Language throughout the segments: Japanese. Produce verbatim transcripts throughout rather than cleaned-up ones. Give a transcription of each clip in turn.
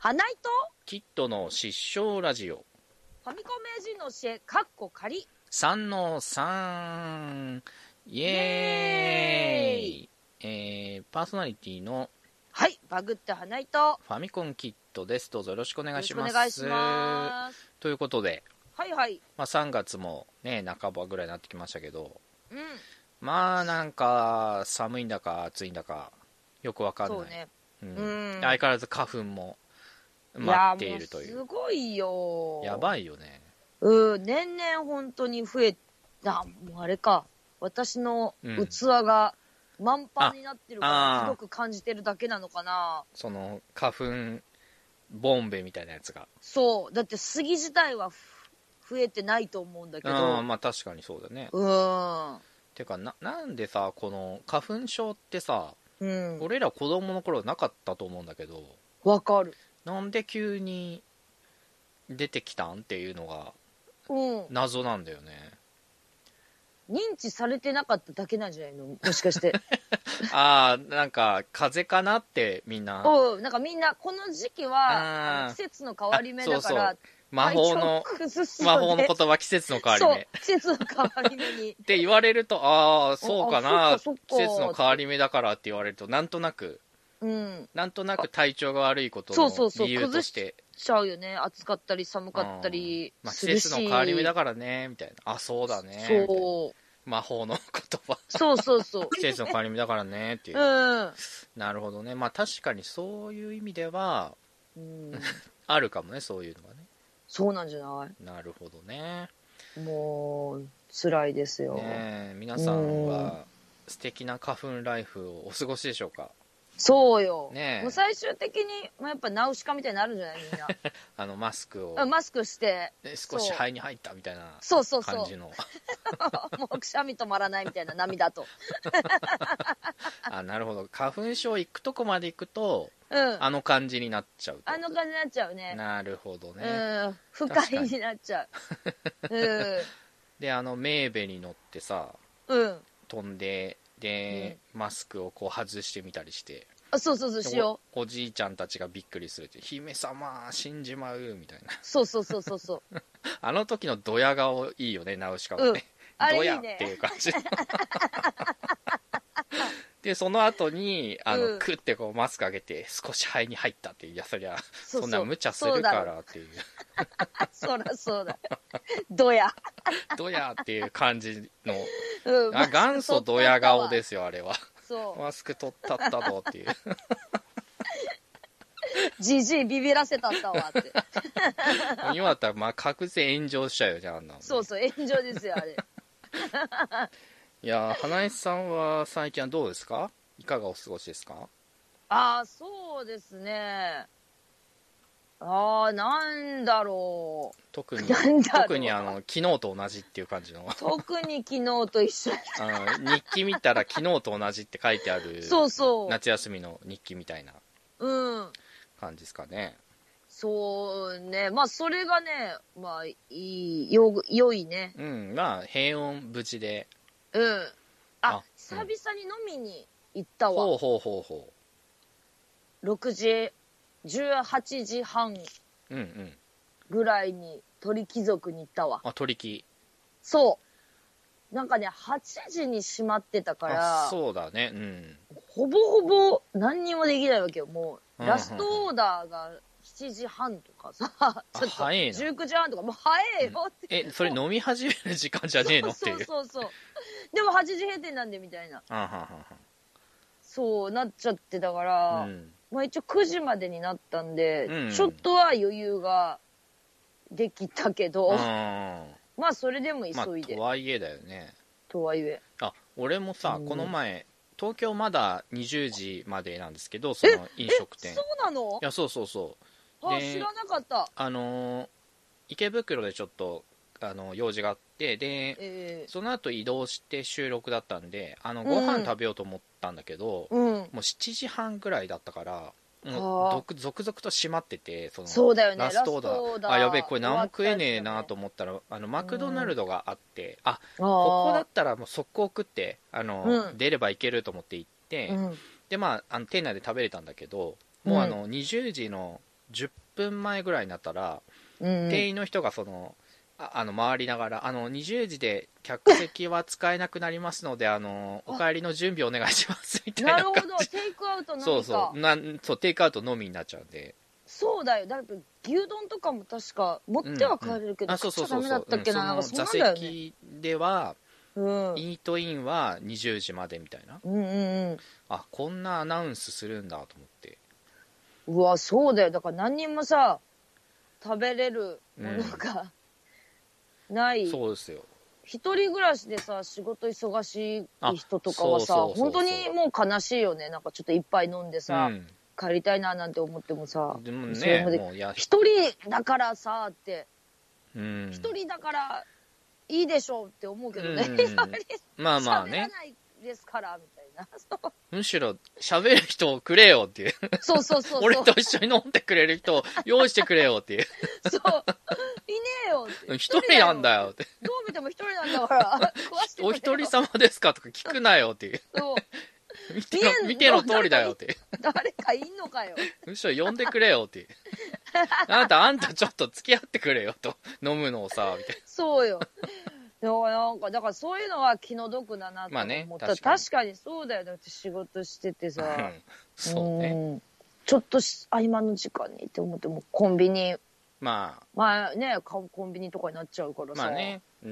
花井とキッドの失笑ラジオファミコン名人の教えかっこ仮三の三イエーイ、 イエーイえー、パーソナリティのはいバグって花井とファミコンキッドです。どうぞよろしくお願いします。 よろしくお願いしますということで、 はいはい、 まあ、さんがつもね半ばぐらいになってきましたけど、 うん、 まあなんか寒いんだか暑いんだかよくわかんない。 そうね、 うんうん、 相変わらず花粉も待っているという。 いやもうすごいよ、 やばいよね。 うん年々本当に増えた。もうあれか、私の器が満帆になってるからひどく感じてるだけなのかな。 その花粉ボンベみたいなやつが。 そうだって杉自体は増えてないと思うんだけど。 あまあ確かにそうだね。 うんてか な, なんでさこの花粉症ってさ、 うん、 俺ら子供の頃なかったと思うんだけど、 わかる。 なんで急に出てきたんっていうのがうん謎なんだよね。 認知されてなかっただけなんじゃないの、もしかしてああなんか風邪かなってみんな。 おうなんかみんなこの時期はあの季節の変わり目だから、 そうそう魔法の魔法の言葉、季節の変わり目。 そう季節の変わり目にって言われると、ああそうかな、 そっかそっか季節の変わり目だからって言われると、なんとなく、 うん、 なんとなく体調が悪いことそうそうそうの理由として崩しちゃうよね。暑かったり寒かったりまあ、季するし、 節の変わり目だからねみたいな。あそうだねそう魔法の言葉そうそうそう季節の変わり目だからねっていう、 うん、 なるほどね。まあ確かにそういう意味では、 うん、 あるかもね、そういうのがね。 そうなんじゃない。 なるほどね。 もう辛いですよ、 ねえ、皆さんは素敵な花粉ライフをお過ごしでしょうか。 そうよ、 ねえ、 もう最終的に、まあ、やっぱナウシカみたいになるんじゃないみんなあのマスクをマスクして少し肺に入ったみたいなそうそうそう感じのもうくしゃみ止まらないみたいな涙とあなるほど、花粉症行くとこまで行くと、 うん、 あの感じになっちゃうと。 あの感じになっちゃうね。 なるほどね、 うん、不快になっちゃううんであのメーベに乗ってさ、 うん、 飛んでで、うん、マスクをこう外してみたりして、 あそうそうそうしよう、おじいちゃんたちがびっくりするって、姫様死んじまうみたいな。 そうそうそうそうそうあの時のドヤ顔いいよね、ナウシカはね、うん、 あれいいね、 ドヤっていう感じでその後にあの、うん、クッてこうマスク上げて少し肺に入ったっていう、いやそりゃ そ, そんな無茶するからっていうそらそうだドヤドヤっていう感じの、 うん、 あ元祖ドヤ顔ですよあれは。 そうマスク取ったったぞっていうじじいビビらせたったわって今だったらまあ確実に炎上しちゃうよじゃん、あんなの、ね、 そうそう炎上ですよあれいや花江さんは最近はどうですか、いかがお過ごしですか。 ああそうですね、ああなんだろう、 特に特にあの昨日と同じっていう感じの特に昨日と一緒あの日記見たら昨日と同じって書いてあるそうそう夏休みの日記みたいな感じですかね、 うん、そうね、まあそれがねまあいいよ良いね、 うんまあ平穏無事で、 うんあ、 あ久々に飲みに行ったわ、 ほうほうほうほうろくじじゅうはちじはんぐらいに鳥貴族に行ったわ。 あ鳥貴、 そうなんかねはちじに閉まってたから、 あそうだね、うん、 ほぼほぼ何にもできないわけよ。もうラストオーダーがしちじはんとかさ、ちょっとじゅうくじはんとかもう早えよって、 うん、えそれ飲み始める時間じゃねえのっていう、 そうそうそうそうでもはちじ閉店なんでみたいな、 あはははそうなっちゃってたから、うん、まあ一応くじまでになったんで、うん、ちょっとは余裕ができたけど、うん、まあそれでも急いで、まあ、 とはいえだよね、 とはいえあ俺もさ、うん、この前東京まだにじゅうじまでなんですけど、その飲食店、 ええそうなの。 いやそうそうそうあ知らなかった。 あのー、池袋でちょっとあの用事があってで、えー、その後移動して収録だったんであのご飯食べようと思ったんだけど、うん、もうしちじはんぐらいだったからもう続々と閉まってて、そのそうだよね、 ラストオーダー、ダーあやべえこれ何も食えねえなと思ったら、あのマクドナルドがあって、うん、あここだったらもう速攻食ってあの、うん、出ればいけると思って行って、うん、でまああの店内で食べれたんだけどもうあの、うん、にじゅうじのじゅっぷんまえぐらいになったら、うん、店員の人がそのああの回りながら、あのにじゅうじで客席は使えなくなりますのであのお帰りの準備お願いしますみたいな感じ。 なるほど、テイクアウトのみか。 そうそうなんそうテイクアウトのみになっちゃうんで。 そうだよ。だって牛丼とかも確か持っては帰れるけど、うんうん、食っちゃダメだったっけな。なんかそんなんだよね。座席では、うん、イートインはにじゅうじまでみたいな、うんうんうん、あこんなアナウンスするんだと思って。 うわそうだよ。だから何人もさ食べれるものが、うん、ない。 そうですよ。 一人暮らしでさ仕事忙しい人とかはさ本当にもう悲しいよね。なんかちょっと一杯飲んでさ、うん、帰りたいななんて思ってもさ、 でもね、もう一人だからさって、一、うん、人だからいいでしょうって思うけどね。うん、 まあまあね。 喋らないですからみたいな。 むしろ喋る人をくれよっていう。 そうそうそうそう。 俺と一緒に飲んでくれる人を用意してくれよっていう。 そう。いねえよって。 一人なんだよって。 どう見ても一人なんだから。 お一人様ですかとか聞くなよっていう。そう。見ての、見ての通りだよって。 誰かいんのかよ。 むしろ呼んでくれよって。あなた、あんたちょっと付き合ってくれよと。飲むのをさ、みたいな。 そうよ。なんか、だからそういうのは気の毒だなと思った。まあね、確かに。確かにそうだよ。だって仕事しててさ。うん、 そうね。 うんちょっと合間の時間にって思ってもコンビニ。 まあ。 まあね、コンビニとかになっちゃうからさ。 まあね。うん。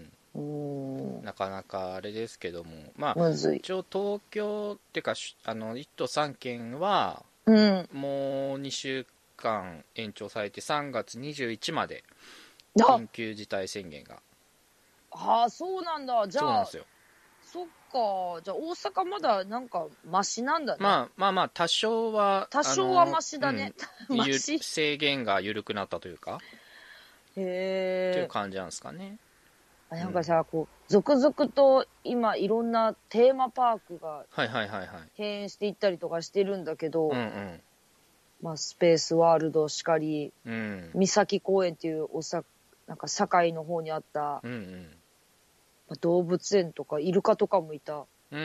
うんなかなかあれですけども、まあ、一応東京っていうかあのいっ都さんけんは、うん、もうにしゅうかん延長されてさんがつにじゅういちまで緊急事態宣言が。 ああそうなんだ。じゃあそうなんですよ。 そっか。じゃあ大阪まだなんかマシなんだね。 まあまあまあ多少は多少はマシだね。 うん、マシ制限が緩くなったというか。 へえ。 っていう感じなんですかね。 なんかさ、こう続々と今いろんなテーマパークが閉園していったりとかしてるんだけど、うんうん、まあ、スペースワールドしかり、うん、三崎公園っていうおさなんか堺の方にあった、うんうんまあ、動物園とかイルカとかもいた、うん、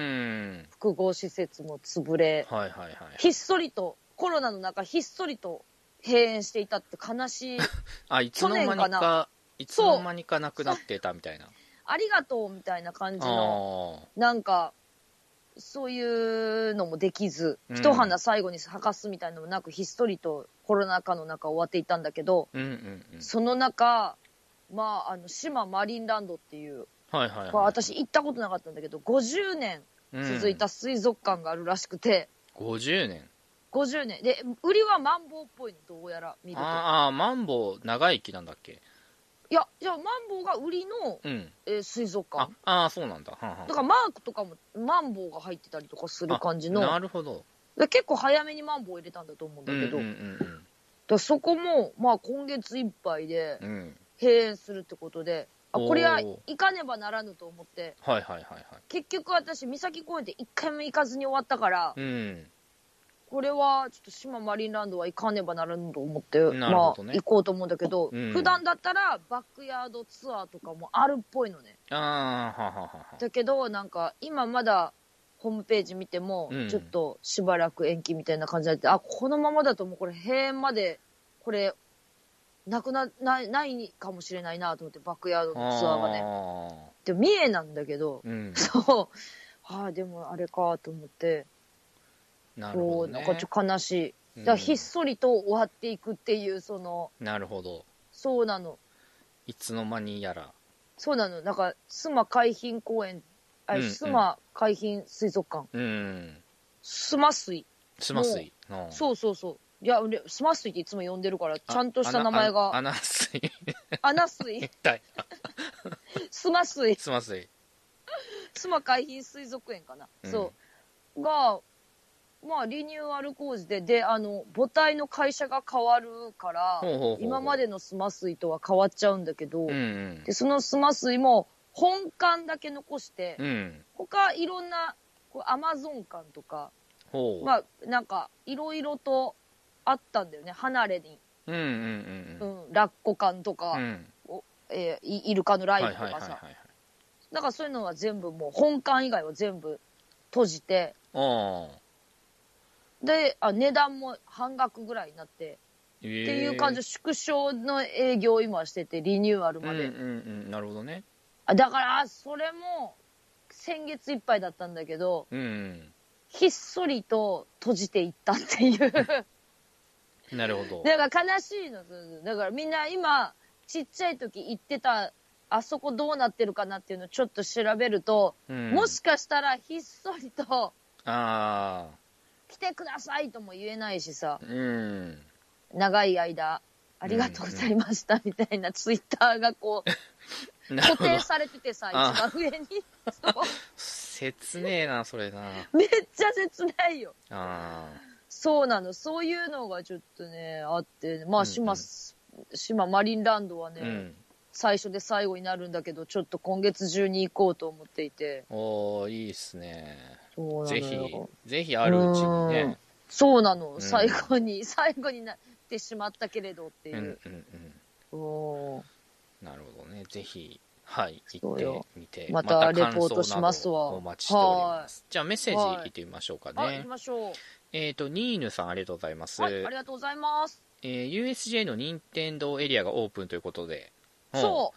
複合施設も潰れ、はいはいはい、ひっそりとコロナの中ひっそりと閉園していたって悲しいあいつの間にかいつの間にかなくなってたみたいな。 ありがとうみたいな感じの、なんか、そういうのもできず、うん、一花最後に咲かすみたいなのもなく、ひっそりとコロナ禍の中終わっていたんだけど、うんうんうん、その中、まあ、あの、島マリンランドっていう、はいはいはい、私行ったことなかったんだけど、ごじゅうねん続いた水族館があるらしくて、 うん、ごじゅうねんごじゅうねん。で、売りはマンボウっぽいの、どうやら見ると。 ああ、マンボウ長生きなんだっけ？ いや、じゃあマンボウが売りの、うんえー、水族館。 ああ、そうなんだ。はんはんだからマークとかもマンボウが入ってたりとかする感じの。 なるほど。 結構早めにマンボウ入れたんだと思うんだけど。うんうんうんうん、だそこも、まあ今月いっぱいで閉園するってことで、うん、あこれは行かねばならぬと思って。 はいはいはいはい。 結局私、三崎公園って一回も行かずに終わったから、うんこれはちょっと島マリンランドは行かねばならんと思って、ね、まあ行こうと思うんだけど、うん、普段だったらバックヤードツアーとかもあるっぽいのね。あはははだけどなんか今まだホームページ見てもちょっとしばらく延期みたいな感じになって、うん、あこのままだともうこれ閉園までこれなくなないないかもしれないなと思ってバックヤードのツアーがね。で三重なんだけど、うん、そうはあでもあれかと思って。 なるほどね、 なんかちょっと悲しい。だからひっそりと終わっていくっていう、その。 なるほど。 そうなの。 いつの間にやら。 そうなの。なんか、須磨海浜公園、あ、うんうん、須磨海浜水族館。うん。須磨水。 須磨水。 そうそうそう。いや、須磨水っていつも呼んでるから、ちゃんとした名前が。 穴水。 穴水。須磨水。 須磨水。 須磨海浜水族園かな。うん、そう。が、まあ、リニューアル工事で、で、あの、母体の会社が変わるから、ほうほうほうほう今までのスマ水とは変わっちゃうんだけど、うんうん、で、そのスマ水も本館だけ残して、うん、他いろんな、アマゾン館とか、まあ、なんか、いろいろとあったんだよね、離れに。うんうんうん。うん、ラッコ館とか、うんえー、イルカのライブとかさ。はいはいはいはい、だからそういうのは全部もう、本館以外は全部閉じて、であ値段も半額ぐらいになってっていう感じ、縮小の営業を今してて、リニューアルまで。 うんうんうん、なるほどね。 あ、だから、それも、先月いっぱいだったんだけど、 うん、 ひっそりと閉じていったっていう。 なるほど。 だから悲しいの。だからみんな今、ちっちゃい時行ってた、あそこどうなってるかなっていうのをちょっと調べると、うん、もしかしたらひっそりと、 あ来てくださいとも言えないしさ、 うん、 長い間、ありがとうございましたみたいなツイッターがこう、固定されててさ、一番上に。そう切ねえな、それな。 めっちゃ切ないよ。 あそうなの。そういうのがちょっとね、あって、まあ、島、うんうん、島マリンランドはね、うん、最初で最後になるんだけど、ちょっと今月中に行こうと思っていて。 おー、いいっすね。 そうなのよ。 ぜひ、ぜひあるうちにね。 そうなの。うん、最後に、最後になってしまったけれどっていう。うんうんうん。おなるほどね。ぜひ、はい、行ってみて、 またレポートしますわ。 お待ちしております。じゃあメッセージ行ってみましょうかね。 はい、行きましょう。 えっと、ニーヌさんありがとうございます。 はい、ありがとうございます。 えー、ユーエスジェー の任天堂エリアがオープンということで。 そう。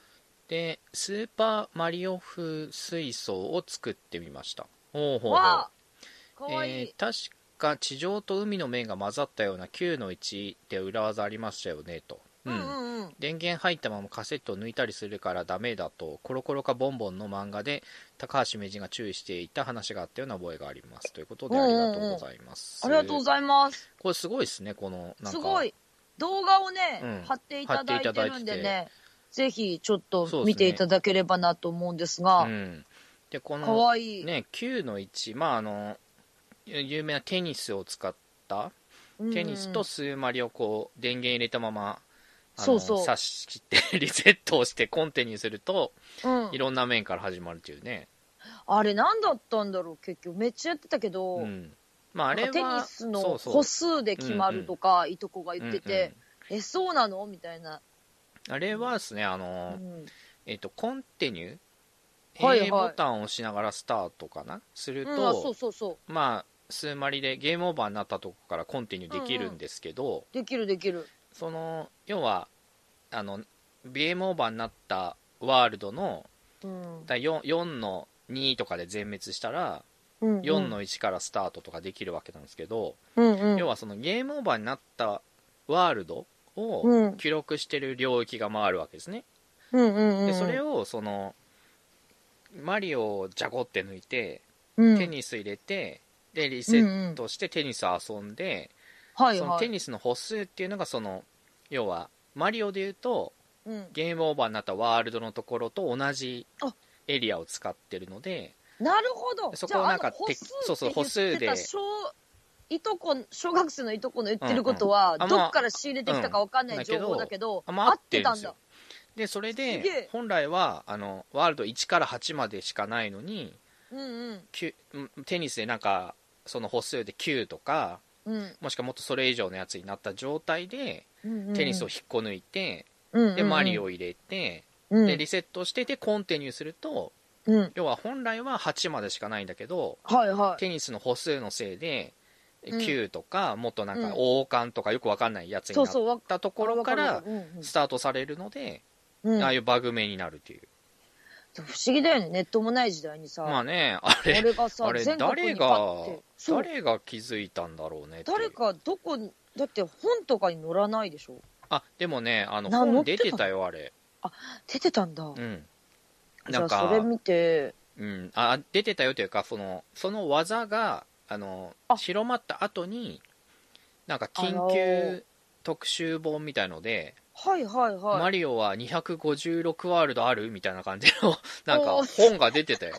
で、スーパーマリオ風水槽を作ってみました。ほうほうほう。 わー、かわいい。 えー、確か地上と海の面が混ざったようなきゅうのいちで裏技ありましたよねと。 うんうんうん、 電源入ったままカセットを抜いたりするからダメだとコロコロかボンボンの漫画で高橋名人が注意していた話があったような覚えがありますということで、ありがとうございます、 うんうんうん、ありがとうございます。 これすごいですね、このなんかすごい動画をね、うん、貼っていただいてるんでね、ぜひちょっと見ていただければなと思うんですが、 うん、でこのかわいいねきゅうのいち、まああの有名なテニスを使ったテニスとスーマリをこう電源入れたままそうそう挿し切ってリセットをしてコンテにすると、 うん、 いろんな面から始まるっていうね。 あれ何だったんだろう、結局めっちゃやってたけど、うん、 まあ、あれはテニスの歩数で決まるとか、うんうん、いとこが言ってて、うんうん、えそうなのみたいな。 あれはですね、あの、うん、えっとコンテニュー、 はいはい、 A ボタンを押しながらスタートかなすると、うん、 そうそうそうまあ数マリでゲームオーバーになったとこからコンティニューできるんですけど、うんうん、 できるできる。 その要はあのゲームオーバーになったワールドの、うん、だ 4, よんのにとかで全滅したら、うんうん、よんのいちからスタートとかできるわけなんですけど、 うんうん、 要はそのゲームオーバーになったワールドを記録してる領域が回るわけですね、 うんうんうん、 でそれをそのマリオをジャコって抜いて、うん、テニス入れてでリセットしてテニス遊んで、 うんうん、 そのテニスの歩数っていうのがその要はマリオでいうと、うん、ゲームオーバーになったワールドのところと同じエリアを使ってるので、 なるほど。 そこをなんか歩数そうそう歩数でいとこ小学生のいとこの言ってることは、うんうん、どっから仕入れてきたか分かんない情報だけど、 うん、合ってたんだ。でそれで本来はあのワールドいちからはちまでしかないのに、 うんうん、 テニスでなんかその歩数できゅうとか、 うん、 もしくはもっとそれ以上のやつになった状態で、うんうん、テニスを引っこ抜いて、 うんうんうん、 でマリオを入れて、 うん、 でリセットしてでコンティニューすると、 うん、 要は本来ははちまでしかないんだけど、 はいはい、 テニスの歩数のせいできゅうとか、うん、もっとなんか王冠とかよく分かんないやつになったところからスタートされるので、うん、ああいうバグ名になるっていう。 不思議だよね、ネットもない時代にさ。 まあね、あれ、 俺がさ、 あれ誰が、誰が気づいたんだろうねって。 誰か、どこ、だって本とかに載らないでしょ。 あ、でもね、あの、本出てたよ、あれ。 あ、出てたんだ。 うん。 なんか、それ見て。 うん、あ、出てたよというか、その、その技が、あの、広まった後に、なんか緊急特集本みたいので、 はいはいはい。 マリオはにひゃくごじゅうろくワールドあるみたいな感じの、なんか本が出てたよ。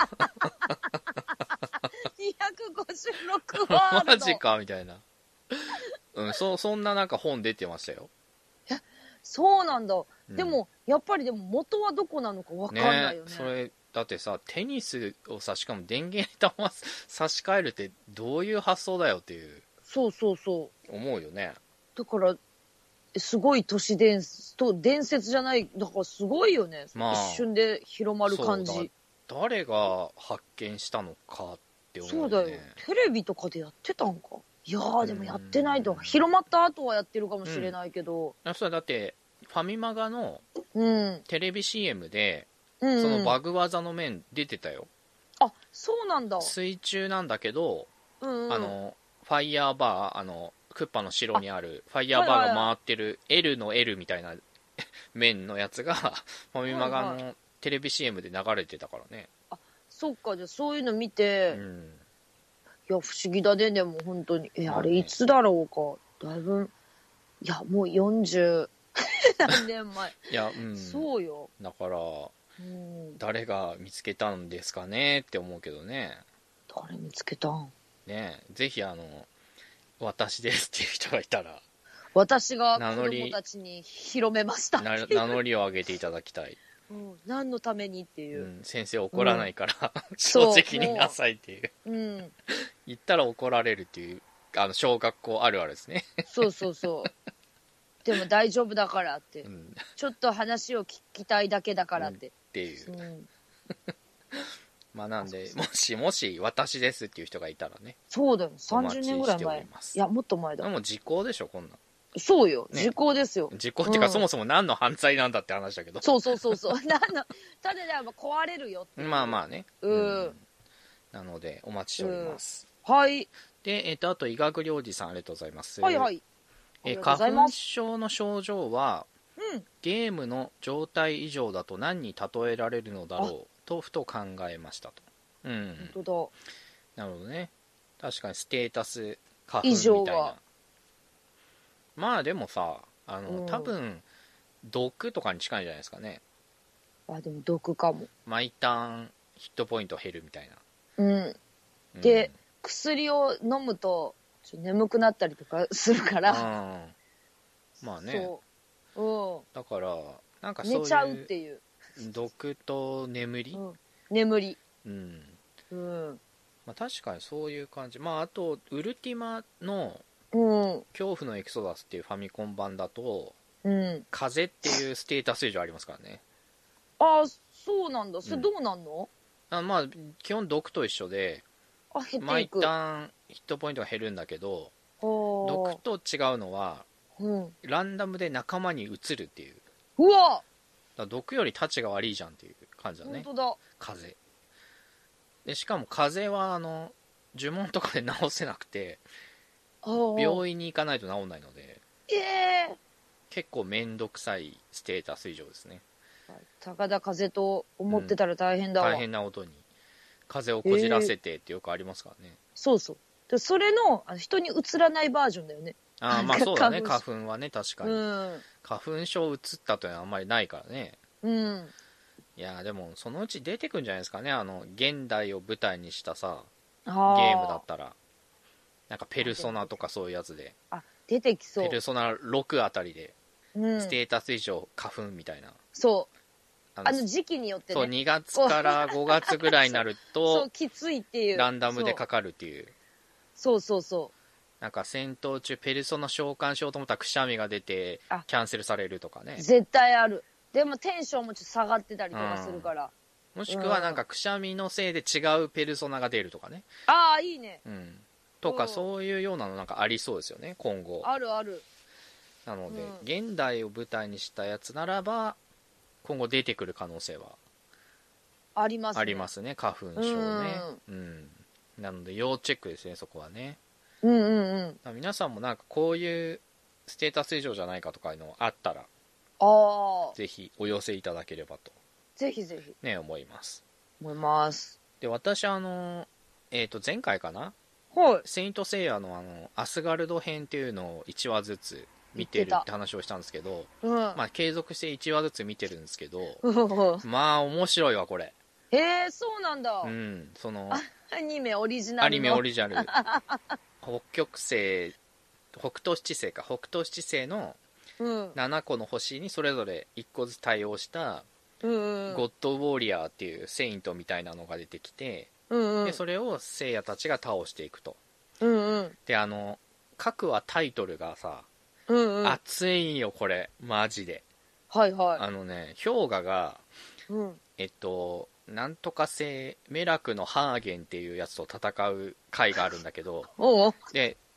にひゃくごじゅうろくワールドマジかみたいな。うん、そ、そんななんか本出てましたよ。 え、そうなんだ。うん、でも、やっぱりでも元はどこなのかわかんないよね。 ね、それ、だってさ、テニスをさ、しかも電源に玉差し替えるってどういう発想だよっていう。 そうそうそう。 思うよね。 だから、すごい都市伝説と伝説じゃない、だからすごいよね、まあ、一瞬で広まる感じ。 誰が発見したのかって思うよね。 そうだよ、テレビとかでやってたんか。 いやーでもやってないと、広まった後はやってるかもしれないけど、 うん、それだってファミマガのうんテレビ シーエム で、 うんうん、 そのバグ技の面出てたよ。 あ、そうなんだ。 水中なんだけど、うんうん、あのファイヤーバー、あのクッパの城にあるファイヤーバーが回ってる L の L みたいな面のやつがファミマガのテレビ シーエム で流れてたからね。 あ、そっか。じゃあそういうの見て、うん、いや不思議だね。でも本当にえあれいつだろうか。だいぶいやもうよんじゅう何年前いや、うん、 そうよ。 だから、うん、誰が見つけたんですかねって思うけどね。 誰見つけたんね。ぜひあの私ですっていう人がいたら、 私が子供たちに広めました名乗りを上げていただきたい、 うん、何のためにっていう、うん、 先生怒らないから、うん、正直になさいっていう、うん、言ったら怒られるっていうあの小学校あるあるですね。 そうそうそうでも大丈夫だからって、うん、ちょっと話を聞きたいだけだからって、うん、 っていう、うん、まあなんでもしもし私ですっていう人がいたらね。 そうだよ、さんじゅうねんぐらい前。いやもっと前だ。 もう時効でしょこんなん。 そうよ、ね、時効ですよ。 時効っていうか、うん、そもそも何の犯罪なんだって話だけど。 そうそうそうそう何のただで壊れるよっていう。 まあまあね、 うん、うん、 なのでお待ちしております、 うん、はい。 で、えっとあと医学領事さんありがとうございます。 はいはい。 え花粉症の症状は、うん、ゲームの状態異常だと何に例えられるのだろうとふと考えましたと。うん、 本当だ。なるほどね。確かにステータス花粉みたいな。まあでもさ、あの、うん、多分毒とかに近いんじゃないですかね。 あ、でも毒かも。 毎ターンヒットポイント減るみたいな。 うん。で、うん、薬を飲むとちょっと眠くなったりとかするから。うん、 まあね。 そう。うん。 だからなんかそういう寝ちゃうっていう。 毒と眠り。うん、 眠り。 うん。 うん。 まあ確かにそういう感じ。まああとウルティマのうん、恐怖のエクソダスっていうファミコン版だと、うん、風っていうステータス異常ありますからね。 ああ、そうなんだ。それどうなんの？ うん、あまあ基本毒と一緒で、 あ、減っていく。 毎ターンヒットポイントが減るんだけど、毒と違うのは、うん、ランダムで仲間に移るっていう。 うわ！ だ毒よりタチが悪いじゃんっていう感じだね。 本当だ。 風でしかも風はあの呪文とかで治せなくて。病院に行かないと治んないので、 えー、 結構めんどくさいステータス異常ですね。 高田風と思ってたら大変だわ、 うん、大変な音に風をこじらせてってよくありますからね、えー、 そうそうでそれ の, あの人にうつらないバージョンだよね。 あまあそうだね花粉はね確かに、うん、花粉症うつったというのはあんまりないからね。うんいやでもそのうち出てくんじゃないですかね。あの現代を舞台にしたさゲームだったらなんかペルソナとかそういうやつで、 あ出てきそう。 ペルソナろくあたりで、うん、ステータス以上花粉みたいな。 そうあ の, あの時期によってね。 そうにがつからごがつぐらいになるとそうきついっていうランダムでかかるっていう。 そうそうそうなんか戦闘中ペルソナ召喚しようと思ったらくしゃみが出てキャンセルされるとかね。 絶対ある。でもテンションもちょっと下がってたりとかするから、 うん、もしくはなんかくしゃみのせいで違うペルソナが出るとかね。 ああいいね、 うんとかそういうようなのなんかありそうですよね今後。 あるある。 なので、うん、現代を舞台にしたやつならば今後出てくる可能性はありますね。 ありますね花粉症ね、うん、うん、なので要チェックですねそこはね。 うんうんうん。 皆さんもなんかこういうステータス異常じゃないかとかいうのあったらあぜひお寄せいただければとぜひぜひね思います思います。 で私あのえっ、ー、と前回かなはい、 セイントセイヤ の, あのアスガルド編っていうのをいちわずつ見てるって話をしたんですけど、うん、まあ継続していちわずつ見てるんですけどまあ面白いわこれ。 へえそうなんだ。 うんそのアニメオリジナルのアニメオリジナル北極星北斗七星か北斗七星のななこの星にそれぞれいっこずつ対応した、うんうん、ゴッドウォーリアーっていうセイントみたいなのが出てきて、うんうん、でそれを聖夜たちが倒していくと、うんうん、であの各話タイトルがさ、うんうん、熱いよこれマジで。 はいはい。 あのね氷河が、うん、えっとなんとか星メラクのハーゲンっていうやつと戦う回があるんだけどで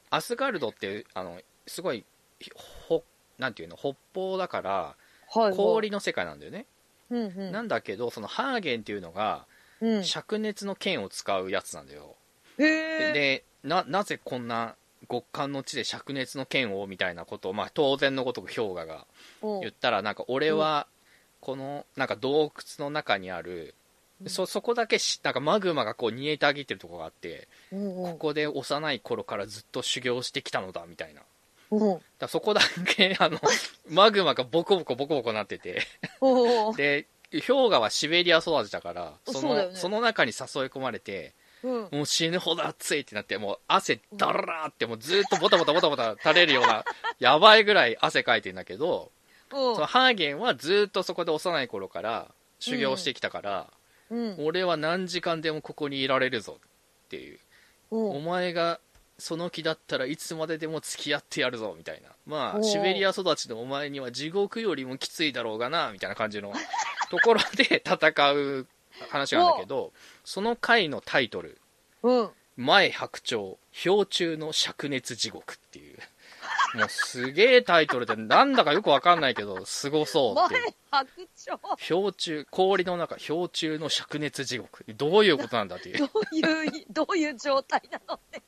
アスガルドってあのすごいほなんていうの北方だから、はいはい、氷の世界なんだよね、うんうん、なんだけどそのハーゲンっていうのが、うん、灼熱の剣を使うやつなんだよ。へで な, なぜこんな極寒の地で灼熱の剣をみたいなことを、まあ、当然のごとく氷河が言ったら、なんか俺はこのなんか洞窟の中にある、うん、そ, そこだけしなんかマグマがこう煮えたぎってるところがあって、うんうん、ここで幼い頃からずっと修行してきたのだみたいな、うん、だそこだけあのマグマがボコボコボコボコなっててで氷河はシベリア育ちだからそ の, そ、ね、その中に誘い込まれて、うん、もう死ぬほど暑いってなって、もう汗ダラーってもうずっとボタボタボタボタ垂れるようなやばいぐらい汗かいてるんだけど、うん、そのハーゲンはずっとそこで幼い頃から修行してきたから、うんうん、俺は何時間でもここにいられるぞっていう、うん、お前がその気だったらいつまででも付き合ってやるぞみたいな、まあシベリア育ちのお前には地獄よりもきついだろうがなみたいな感じのところで戦う話なんだけど、その回のタイトル、うん、前白鳥氷中の灼熱地獄っていうもうすげえタイトルでなんだかよくわかんないけどすごそうっていう。 前白鳥氷中氷の中氷中の灼熱地獄どういうことなんだっていう。 どういうどういう状態なのって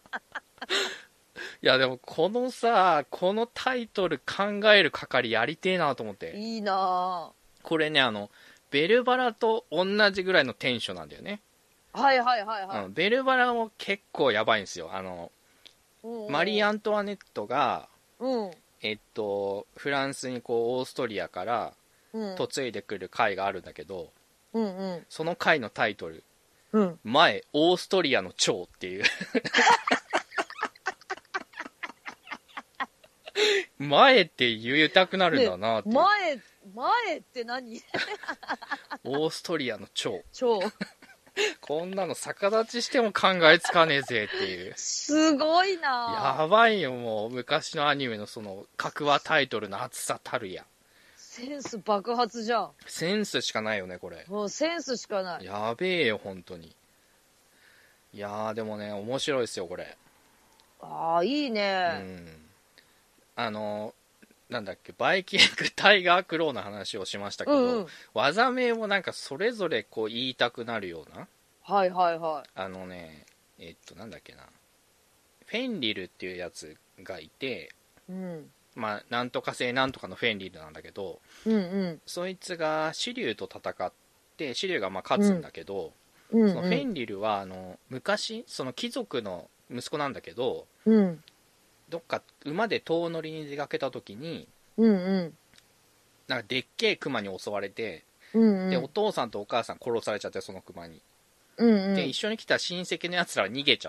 いやでもこのさこのタイトル考える係やりてえなと思って。 いいなこれねあのベルバラと同じぐらいのテンションなんだよね。 はいはいはいはい、 うん、ベルバラも結構やばいんですよ。あのマリー・アントワネットが、うん、えっとフランスにこうオーストリアから嫁いでくる回があるんだけど、うんうん、その回のタイトル、うん、前オーストリアの蝶っていう前って言いたくなるんだなって、ね、 前前って何オーストリアの蝶蝶こんなの逆立ちしても考えつかねえぜっていう。 すごいな。 やばいよもう昔のアニメのその格話タイトルの厚さたるや。 センス爆発じゃん。 センスしかないよねこれ。 もうセンスしかない。 やべえよ本当に。いやーでもね面白いですよこれ。 ああいいね。 うんあのなんだっけバイキングタイガークローの話をしましたけど、うんうん、技名もなんかそれぞれこう言いたくなるような、 はいはいはい、 あのねえっとなんだっけなフェンリルっていうやつがいて、うん、まあなんとか性なんとかのフェンリルなんだけど、うんうん、そいつがシリュウと戦ってシリュウがまあ勝つんだけど、うんうんうん、そのフェンリルはあの昔その貴族の息子なんだけど、うんどっか馬で遠乗りに出かけた時に、うんうん、なんかでっけえ熊に襲われて、うんうん、でお父さんとお母さん殺されちゃってその熊に、うんうん、で一緒に来た親戚のやつらは逃げちゃって、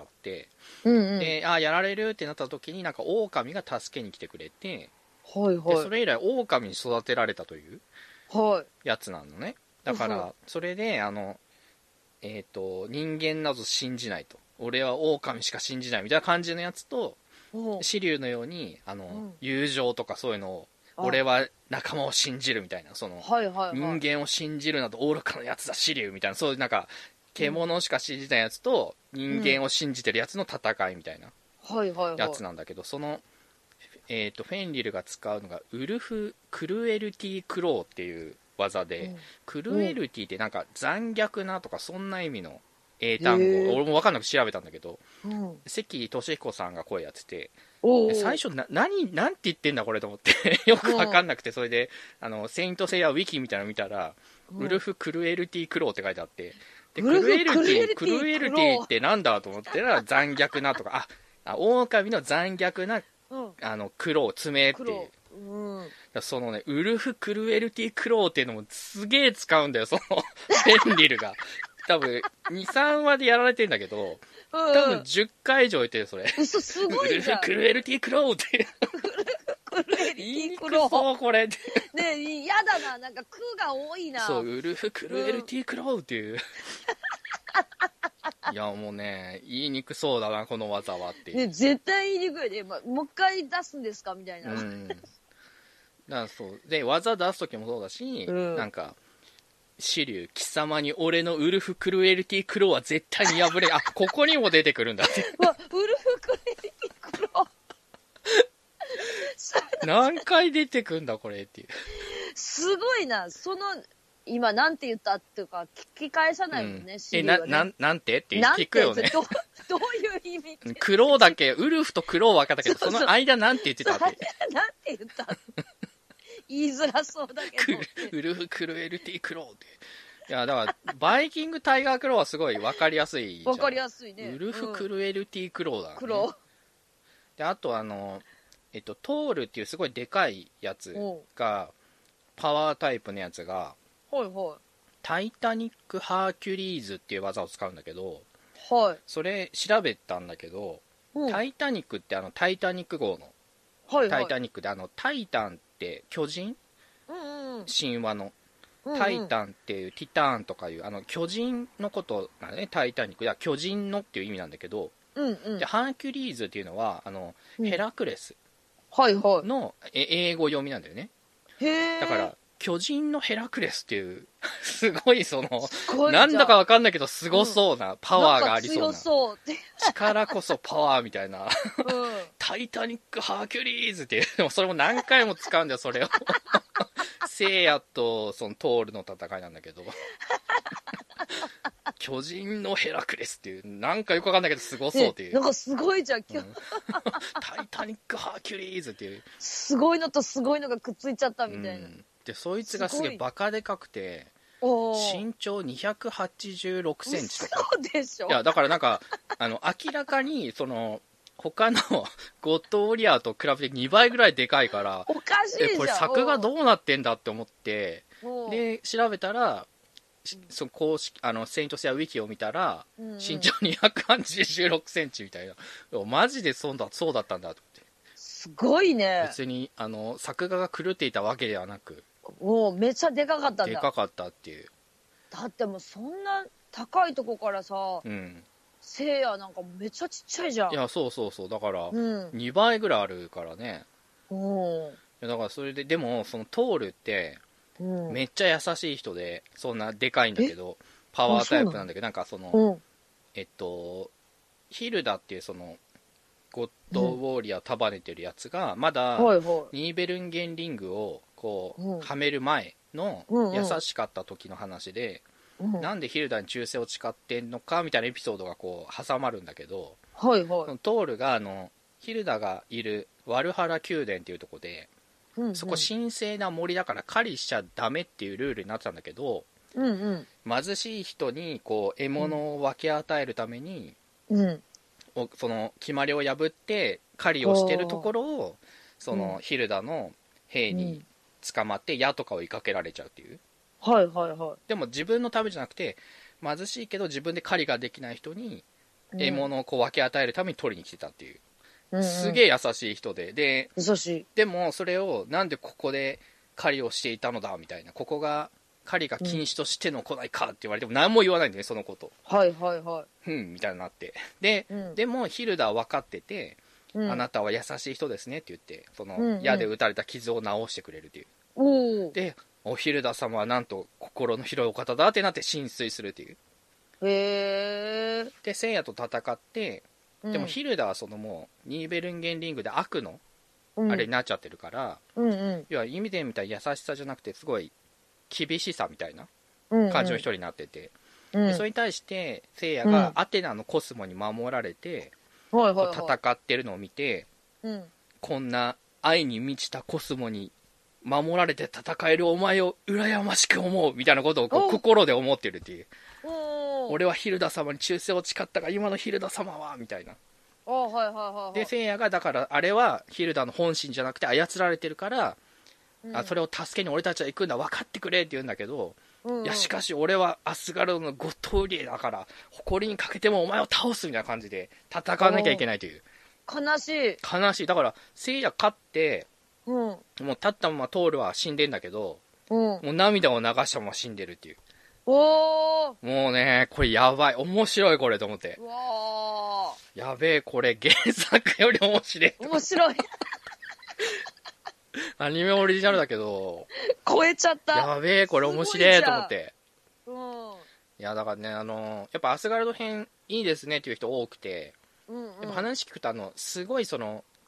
うんうん、であやられるってなった時になんか狼が助けに来てくれて、はいはい、でそれ以来狼に育てられたというやつなのね。だからそれであの、えーと、人間など信じないと俺は狼しか信じないみたいな感じのやつとシリュウのようにあの、うん、友情とかそういうのを俺は仲間を信じるみたいなその、はいはいはい、人間を信じるなど愚かなやつだシリュウみたいなそういうなんか獣しか信じないやつと人間を信じてるやつの戦いみたいなやつなんだけど、その、えーと、フェンリルが使うのがウルフ・クルエルティ・クローっていう技で、うん、クルエルティってなんか残虐なとかそんな意味の英単語、俺も分かんなく調べたんだけど、うん、関俊彦さんが声やってて、最初な何なんて言ってんだこれと思ってよく分かんなくて、それであのセイントセイヤウィキみたいなの見たら、うん、ウルフ・クルエルティ・クローって書いてあって、でクルエルティクルエルティってなんだと思ったら残虐なとかああ狼の残虐な、うん、あのクロー爪っていう、うん、そのねウルフ・クルエルティ・クローっていうのもすげえ使うんだよそのフェンリルが多分にさんわでやられてんだけど、多分じゅっかい以上言ってるそれ。 嘘すごいじゃん。 クルエルティクローってクルエルティクローそうこれねえやだな、なんかクが多いな。 そうウルフクルエルティクローっていう、うん、いやもうね言いにくそうだなこの技はっていう、ね、 絶対言いにくいね、ま、もう一回出すんですかみたいな、うん、だからそうで技出す時もそうだし、うん、なんかシリュウ貴様に俺のウルフクルエルティクローは絶対に破れあここにも出てくるんだってわウルフクルエルティクロ何回出てくんだこれっていう。 すごいな。その、今なんて言ったっていうか、聞き返さないもんね、うん、 シリはね。え、な、な、なんてって聞くよね。 ど, どういう意味クロウだけ、ウルフとクロウ分かったけど、その間なんて言ってたって。 なんて言った言いづらそうだけど。 ウルフクルエルティクロウって。いや、だから、バイキングタイガークロウはすごい分かりやすいじゃん。 分かりやすいね。 ウルフクルエルティクロウだ、ね。 クロウ。 で、あとあの、えっと、トールっていうすごいでかいやつが、パワータイプのやつが、 はいはい。 タイタニックハーキュリーズっていう技を使うんだけど、 はい。 それ調べたんだけど、うん、タイタニックってあのタイタニック号の、 はいはい、 タイタニックであのタイタンって巨人、 うんうん、 神話の、うんうん、タイタンっていうティターンとかいうあの巨人のことなんだね。タイタニックでは巨人のっていう意味なんだけど、 うんうん、 でハーキュリーズっていうのはあの、うん、ヘラクレスの英語読みなんだよね。 へー。 だから巨人のヘラクレスっていうすごいそのなんだかわかんないけどすごそうな、うん、パワーがありそうな、 なんか強そうって力こそパワーみたいな、うん、タイタニックハーキュリーズっていうそれも何回も使うんだよそれを聖夜とそのトールの戦いなんだけど巨人のヘラクレスっていうなんかよくわかんないけどすごそうっていう、 なんかすごいじゃん、うん、 タイタニックハーキュリーズっていうすごいのとすごいのがくっついちゃったみたいな、うん、 でそいつがすげえバカでかくて身長にひゃくはちじゅうろくセンチとか。 そうでしょ。 いやだからなんかあの明らかにその他のゴッドウォリアーと比べてにばいぐらいでかいからおかしいじゃん。 えこれ作画どうなってんだって思ってで調べたらその公式あのセイントセアウィキを見たら、うんうん、身長にひゃくはちじゅうろくセンチみたいなマジでそうだ、そうだったんだと思ってすごいね。 別にあの作画が狂っていたわけではなくもうめっちゃでかかったんだ。 でかかったっていう。 だってもうそんな高いとこからさ、うん、せいやなんかめっちゃちっちゃいじゃん。 いやそうそうそうだから、うん、にばいぐらいあるからね。 うん。 だからそれででもそのトールって、うん、めっちゃ優しい人でそんなでかいんだけどパワータイプなんだけどなんかその、うん、えっとヒルダっていうそのゴッドウォーリアー束ねてるやつがまだニーベルンゲンリングをこうはめる前の優しかった時の話で、うんうん、なんでヒルダに忠誠を誓ってんのかみたいなエピソードがこう挟まるんだけど、 はいはい、 そのトールがあのヒルダがいるワルハラ宮殿っていうところで、うんうん、そこ神聖な森だから狩りしちゃダメっていうルールになってたんだけど、 うんうん、 貧しい人にこう獲物を分け与えるために、 うん、 その決まりを破って狩りをしてるところをそのヒルダの兵に捕まって矢とかを追いかけられちゃうっていう、 はいはいはい。 でも自分のためじゃなくて貧しいけど自分で狩りができない人に獲物をこう分け与えるために取りに来てたっていう、うんうん、すげえ優しい人でで優しい。 でもそれをなんでここで狩りをしていたのだみたいな、ここが狩りが禁止としての来ないかって言われても何も言わないんだよねそのこと。 はいはいはい。 うんみたいになってで、うん、でもヒルダは分かってて、うん、あなたは優しい人ですねって言ってその、うんうん、矢で撃たれた傷を治してくれるっていう。 おでおヒルダ様はなんと心の広いお方だってなって浸水するっていう。 へー。 で聖夜と戦って、うん、でもヒルダはそのもうニーベルンゲンリングで悪のあれになっちゃってるから、 うんうん、 要は意味でみたいな優しさじゃなくてすごい厳しさみたいな感じの人になってて、うんうん、でそれに対して聖夜がアテナのコスモに守られて、うん、戦ってるのを見て、 うん、 こんな愛に満ちたコスモに守られて戦えるお前を羨ましく思うみたいなことをこう心で思ってるっていう。俺はヒルダ様に忠誠を誓ったが今のヒルダ様はみたいな。 はいはいはいはい、 で聖夜がだからあれはヒルダの本心じゃなくて操られてるから、うん、あそれを助けに俺たちは行くんだ分かってくれって言うんだけど、うんうん、いやしかし俺はアスガルドのゴッドウォリアーだから誇りにかけてもお前を倒すみたいな感じで戦わなきゃいけないという。 悲しい悲しい。だから聖夜勝って、 うん、もう立ったままトールは死んでんだけど、 うん、 もう涙を流したまま死んでるっていう。 おーもうねこれやばい面白いこれと思って、 うわーやべえこれ原作より面白い面白いアニメオリジナルだけど超えちゃった。 やべえこれ面白いと思って、 うん、 いやだからねあのやっぱアスガルド編いいですねっていう人多くて、 うんうん、 やっぱ話聞くとあのすごいその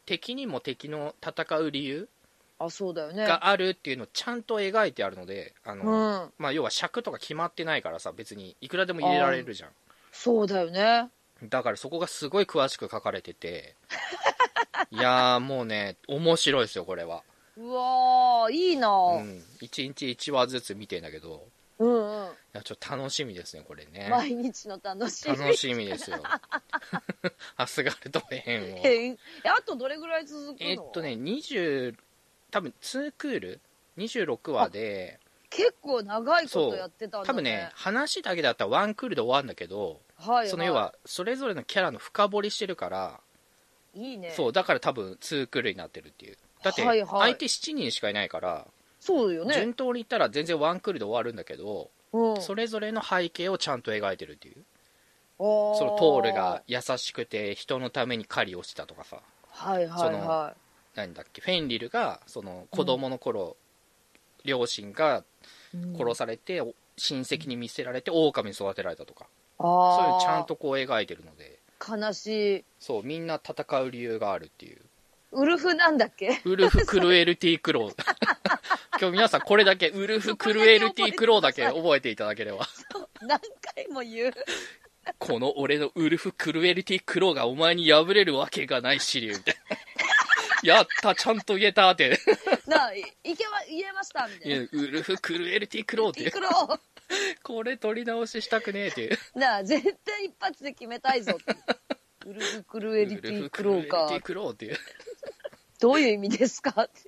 敵にも敵の戦う理由あ、そうだよね。 があるっていうのをちゃんと描いてあるので、あの、 うん、 まあ、要は尺とか決まってないからさ、別にいくらでも入れられるじゃん。 そうだよね。 だからそこがすごい詳しく書かれてていやーもうね面白いですよこれは。 うわーいいな、うん、 いちにちいちわずつ見てんだけど、 うんうん、いやちょっと楽しみですねこれね。 毎日の楽しみ楽しみですよアスガルド編を編あとどれぐらい続くの？ えっとねにじゅう多分にクールにじゅうろくわで結構長いことやってたんだね。 多分ね話だけだったらワンクールで終わるんだけど、はいはい、その要はそれぞれのキャラの深掘りしてるからいいね。 そうだから多分にクールになってるっていう。だって相手しちにんしかいないから、はいはい、 そうよね。 順当に言ったら全然ワンクールで終わるんだけど、うん、それぞれの背景をちゃんと描いてるっていう。そのトールが優しくて人のために狩りをしたとかさ、 はいはいはい、そのなんだっけフェンリルがその子供の頃、うん、両親が殺されて、うん、親戚に見せられて狼に育てられたとか、うん、そういうちゃんとこう描いてるので悲しい。 そうみんな戦う理由があるっていう。 ウルフなんだっけ？ ウルフクルエルティクロー今日皆さんこれだけウルフクルエルティクローだけ覚えていただければ何回も言うこの俺のウルフクルエルティクローがお前に敗れるわけがないシリュウみたいなやったちゃんと言えたってなあいけま言えましたみたいな。 ウルフクルエルティクローってこれ取り直ししたくねえっていうなあ絶対一発で決めたいぞってウルフクルエリティクローか。ウルフクルエリティクローっていうどういう意味ですかって。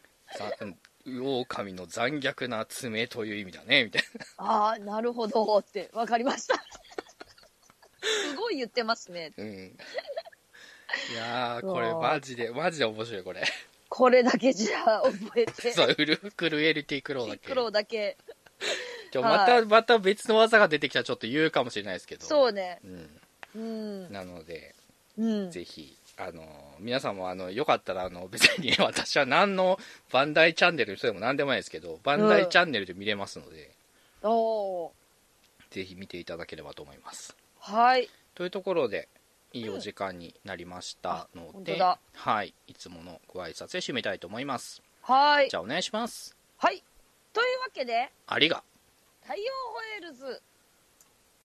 狼の残虐な爪という意味だねみたいな。ああなるほどって分かりましたすごい言ってますね。うん。いやーこれマジでマジで面白いこれ。 これだけじゃ覚えて。 そうウルフクルエリティクローだけ。 クローだけ。 ちょまた、はい、また別の技が出てきたらちょっと言うかもしれないですけど。 そうね。 うん。うん、なので、 うん、 ぜひあの皆さんもあのよかったらあの別に私は何のバンダイチャンネルの人でも何でもないですけどバンダイチャンネルで見れますので、 うん、おぜひ見ていただければと思います。 はい。 というところでいいお時間になりましたので、 うん、 はい、いつものご挨拶で締めたいと思います。 はい。 じゃあお願いします。 はい。というわけでありが太陽ホエールズ